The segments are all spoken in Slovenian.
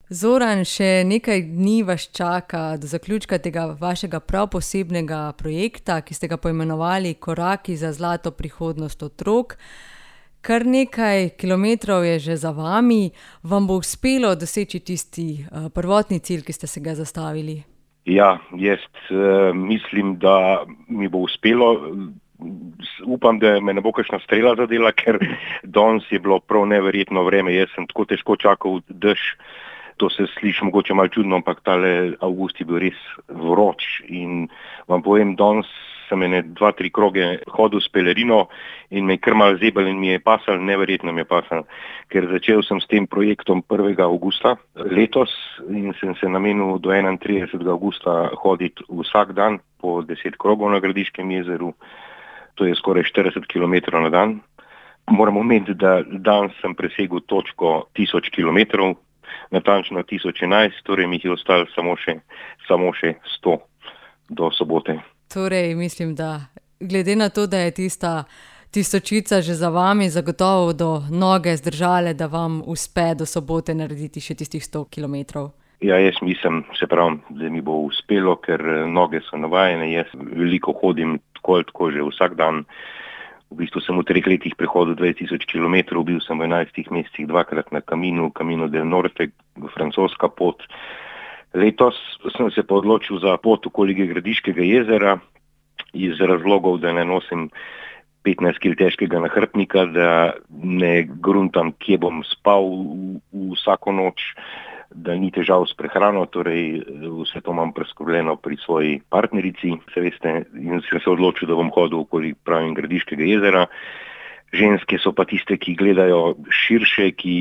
Zoran, še nekaj dni vas čaka do zaključka tega vašega prav posebnega projekta, ki ste ga poimenovali Koraki za zlato prihodnost otrok. Kar nekaj kilometrov je že za vami. Vam bo uspelo doseči tisti prvotni cilj, ki ste se ga zastavili? Ja, jaz mislim, da mi bo uspelo. Upam, da me ne bo kakšna strela zadela, ker danes je bilo prav neverjetno vreme. Jaz sem tako težko čakal dež. To se sliši mogoče malo čudno, ampak tale avgust je bil res vroč in vam povem, danes sem 2-3 kroge hodil s pelerino in me je kar malo zebal in mi je pasal, neverjetno mi je pasal, ker začel sem s tem projektom 1. avgusta letos in sem se namenil do 31. avgusta hoditi vsak dan po 10 krogov na Gradiškem jezeru, to je skoraj 40 km na dan. Moram omeniti, da danes sem presegel točko 1000 km, natančno 1011, torej mi je ostalo samo še 100 do sobote. Torej, mislim, da glede na to, da je tista tisočica že za vami, zagotovo do noge zdržale, da vam uspe do sobote narediti še tistih 100 kilometrov. Ja, jaz mislim, se pravim, da mi bo uspelo, ker noge so navajene, jaz veliko hodim tako že vsak dan. V bistvu sem v 3 letih prehodil 2000 km, bil sem v 11 mesecih 2-krat na Camino del Norte, francoska pot. Letos sem se pa odločil za pot okoli Gradiškega jezera iz razlogov, da ne nosim 15 kg težkega nahrbtnika, da ne gruntam, kje bom spal vsako noč, da ni težav s prehrano, torej vse to imam preskrbljeno pri svoji partnerici, se veste, in sem se odločil, da bom hodil okoli pravim Gradiškega jezera. Ženske so pa tiste, ki gledajo širše, ki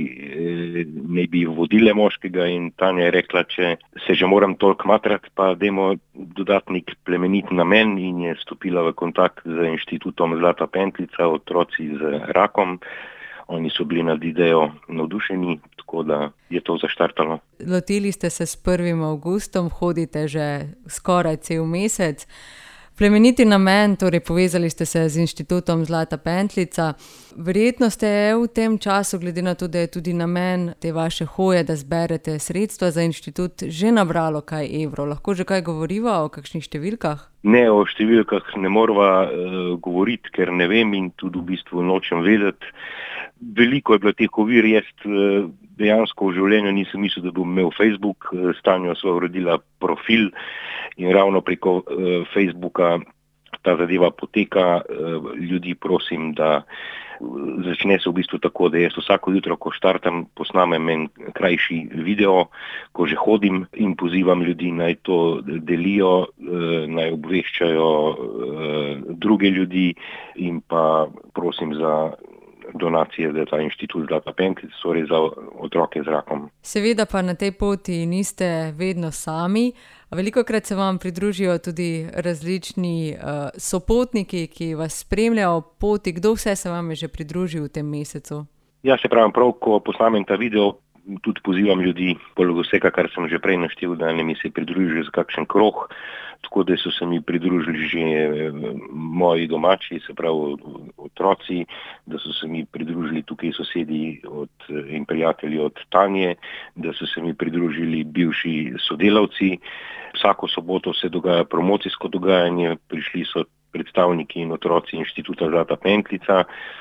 ne bi vodile moškega in Tanja je rekla, če se že moram toliko matrati, pa dajmo dodati nek plemenit namen in je stopila v kontakt z inštitutom Zlata pentljica, otroci z rakom. Oni so bili nad idejo navdušeni, tako da je to zaštartalo. Lotili ste se s 1. avgustom, hodite že skoraj cel mesec. Plemeniti namen, torej povezali ste se z inštitutom Zlata pentljica. Verjetno ste v tem času, glede na to, da je tudi namen te vaše hoje, da zberete sredstva za inštitut, že nabralo kaj evrov. Lahko že kaj govoriva o kakšnih številkah? Ne, o številkah ne morava govoriti, ker ne vem in tudi v bistvu nočem vedeti. Veliko je bilo teh ovir, jaz dejansko v življenju nisem mislil, da bom imel Facebook, s Tanjo sva uredila profil in ravno preko Facebooka ta zadeva poteka. Ljudi prosim, da začne se v bistvu tako, da jaz vsako jutro, ko štartam, posnamem en krajši video, ko že hodim in pozivam ljudi, naj to delijo, naj obveščajo druge ljudi in pa prosim za donacije za ta inštitut Zlata pentljica, torej za otroke z rakom. Seveda pa na tej poti niste vedno sami. Velikokrat se vam pridružijo tudi različni sopotniki, ki vas spremljajo poti. Kdo vse se vam je že pridružil v tem mesecu? Ja, se pravim, prav, ko posnamem ta video, tudi pozivam ljudi, poleg vsega, kar sem že prej naštel, da ne mi se pridružijo za kakšen krog, tako da so se mi pridružili že moji domači, se pravi otroci, da so se mi pridružili tukaj sosedi in prijatelji od Tanje, da so se mi pridružili bivši sodelavci. Vsako soboto se dogaja promocijsko dogajanje, prišli so predstavniki in otroci inštituta Zlata pentljica,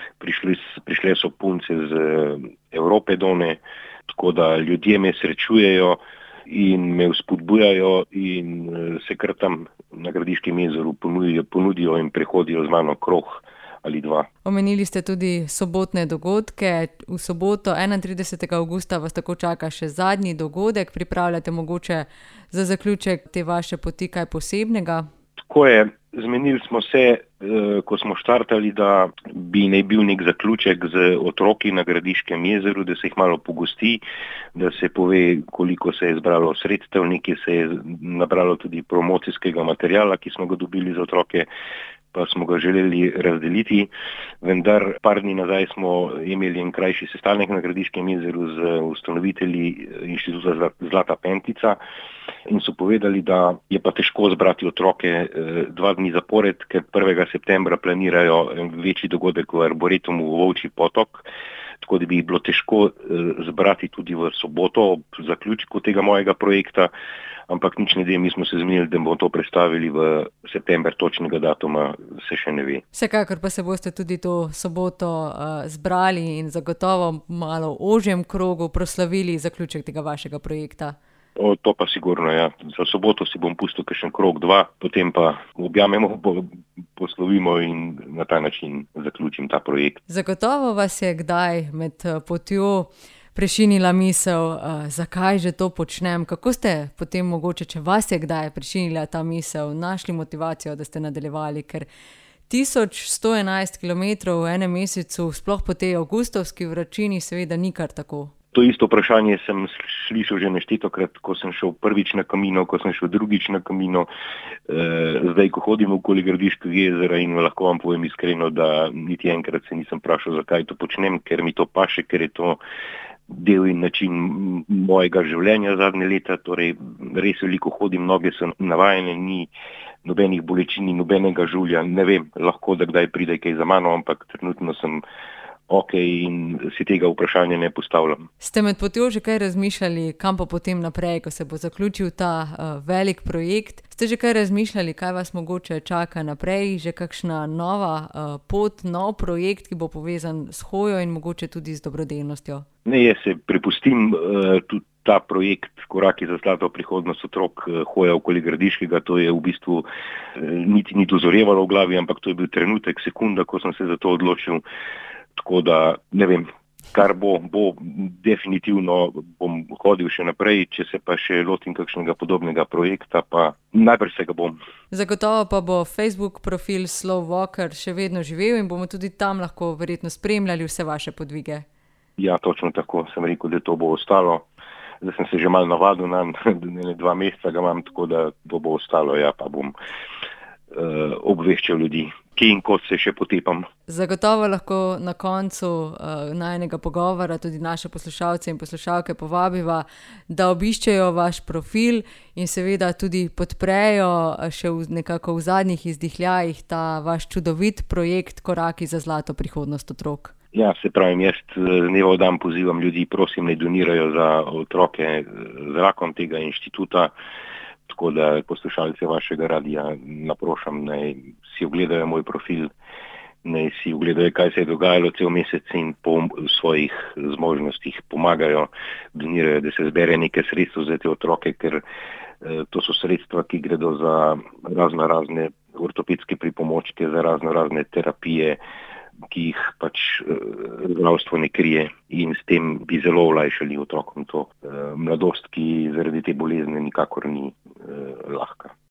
prišle so punce z Evrope done, tako da ljudje me srečujejo in me vzpodbujajo in se kar tam na Gradiškem jezeru ponudijo in prehodijo z mano krog ali 2. Omenili ste tudi sobotne dogodke. V soboto 31. avgusta vas tako čaka še zadnji dogodek. Pripravljate mogoče za zaključek te vaše poti kaj posebnega? Tako je. Zmenili smo se, ko smo štartali, da bi naj bil nek zaključek z otroki na Gradiškem jezeru, da se jih malo pogosti, da se pove, koliko se je zbralo sredstev, nekaj se je nabralo tudi promocijskega materiala, ki smo ga dobili za otroke, pa smo ga želeli razdeliti. Vendar par dni nazaj smo imeli en krajši sestanek na Gradiškem jezeru z ustanovitelji inštituta Zlata pentljica in so povedali, da je pa težko zbrati otroke 2 dni zapored, ker 1. septembra planirajo večji dogodek v Arboretumu v Volčji potok. tako da bi bilo težko zbrati tudi v soboto ob zaključku tega mojega projekta, ampak nič ne vem, mi smo se zmenili, da bomo to predstavili v september, točnega datuma se še ne ve. Vsekakor pa se boste tudi to soboto zbrali in zagotovo malo v ožjem krogu proslavili zaključek tega vašega projekta. To pa sigurno, ja. Za soboto si bom pustil kakšen krog 2, potem pa objamemo, poslovimo in na ta način zaključim ta projekt. Zagotovo vas je kdaj med potjo prešinila misel, zakaj že to počnem? Kako ste potem mogoče, če vas je kdaj prešinila ta misel, našli motivacijo, da ste nadaljevali? Ker 1111 kilometrov v enem mesecu, sploh po tej avgustovski vročini, seveda ni kar tako. To isto vprašanje sem slišal že neštetokrat, ko sem šel prvič na Camino, ko sem šel drugič na Camino. Zdaj, ko hodim okoli Gradiškega jezera in lahko vam povem iskreno, da niti enkrat se nisem vprašal, zakaj to počnem, ker mi to paše, ker je to del in način mojega življenja zadnje leta. Torej, res veliko hodim, noge so navajene, ni nobenih bolečin, nobenega žulja. Ne vem, lahko da kdaj pride kaj za mano, ampak trenutno sem ok in si tega vprašanja ne postavljam. Ste med potjo že kaj razmišljali, kam pa potem naprej, ko se bo zaključil ta velik projekt? Ste že kaj razmišljali, kaj vas mogoče čaka naprej, že kakšna nova pot, nov projekt, ki bo povezan s hojo in mogoče tudi z dobrodelnostjo? Ne, jaz se prepustim tudi ta projekt Koraki za zlato prihodnost otrok hoja okoli Gradiškega. To je v bistvu niti ni dozorevalo v glavi, ampak to je bil trenutek, sekunda, ko sem se za to odločil. Tako da, ne vem, kar bo definitivno bom hodil še naprej, če se pa še lotim kakšnega podobnega projekta, pa najbrž se ga bom. Zagotovo pa bo Facebook profil Slow Walker še vedno živel in bomo tudi tam lahko verjetno spremljali vse vaše podvige. Ja, točno tako sem rekel, da to bo ostalo. Zdaj sem se že malo navadil na 2 meseca ga imam, tako da to bo ostalo, ja, pa bom obveščal ljudi, kje in kot se še potepam. Zagotovo lahko na koncu najinega pogovora tudi naše poslušalce in poslušalke povabiva, da obiščejo vaš profil in seveda tudi podprejo še nekako v zadnjih izdihljajih ta vaš čudovit projekt Koraki za zlato prihodnost otrok. Ja, se pravim, jaz z dneva v dan pozivam ljudi, prosim, naj donirajo za otroke z rakom tega inštituta. Tako da poslušalce vašega radia naprošam, naj si ogledajo moj profil, naj si ogledajo, kaj se je dogajalo cel mesec in po svojih zmožnostih pomagajo, donirajo, da se zbere nekaj sredstev za te otroke, ker to so sredstva, ki gredo za razne ortopedske pripomočke, za razne terapije, ki jih pač zdravstvo ne krije in s tem bi zelo olajšali otrokom to. Mladost, ki zaradi te bolezni nikakor ni lahka.